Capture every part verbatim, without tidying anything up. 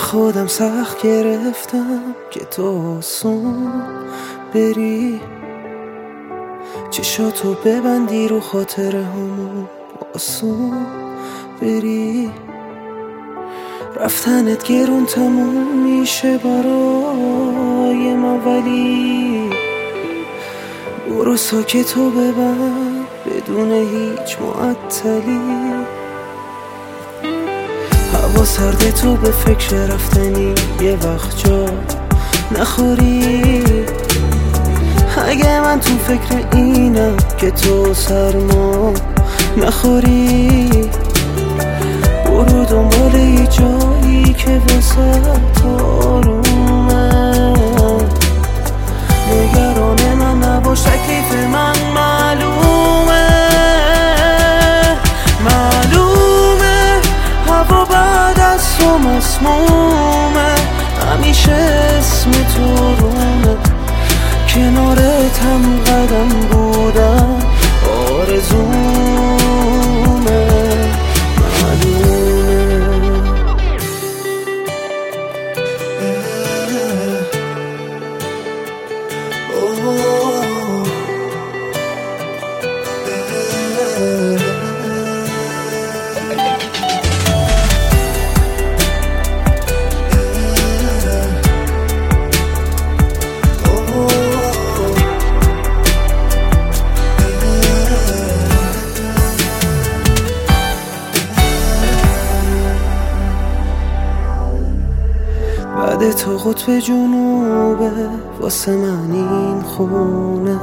خودم سخت گرفتم که تو آسون بری، چشاتو ببندی رو خاطر همون آسون بری. رفتنت گرون تموم میشه برای من، ولی برو ساکتو ببند بدون هیچ معطلی. هوا سرده، تو به فکر رفتنی یه وقت جا نخوری. اگه من تو فکر اینم که تو سرما نخوری، برو دنبال یه جایی که واسه آرومه. نگران من نباش، تکلیف من معلومه. معلومه هوا بعد از تو مسمومه، همیشه اسم تو رومه. کنارت هم قدم بودم آرزومه. بعد تو قطب جنوبه، واسه من این خونه.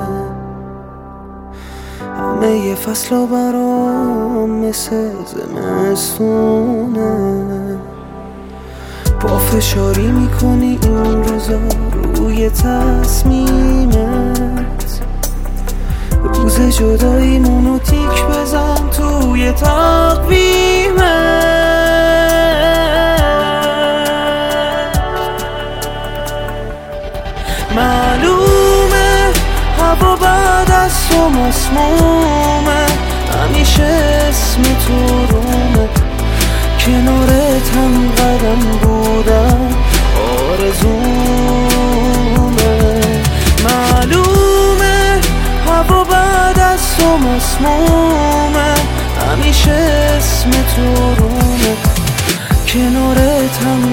همه یه فصل برام مثل زمستونه. پافشاری میکنی این روزا روی تصمیمت. روز جداییمونو تیک بزن توی تقویمت. معلومه هوا بعد از تو مسمومه، همیشه اسم تو رومه. کنارت هم قدم بودم آرزومه. معلومه هوا بعد از تو مسمومه، همیشه اسم تو رومه. کنارت هم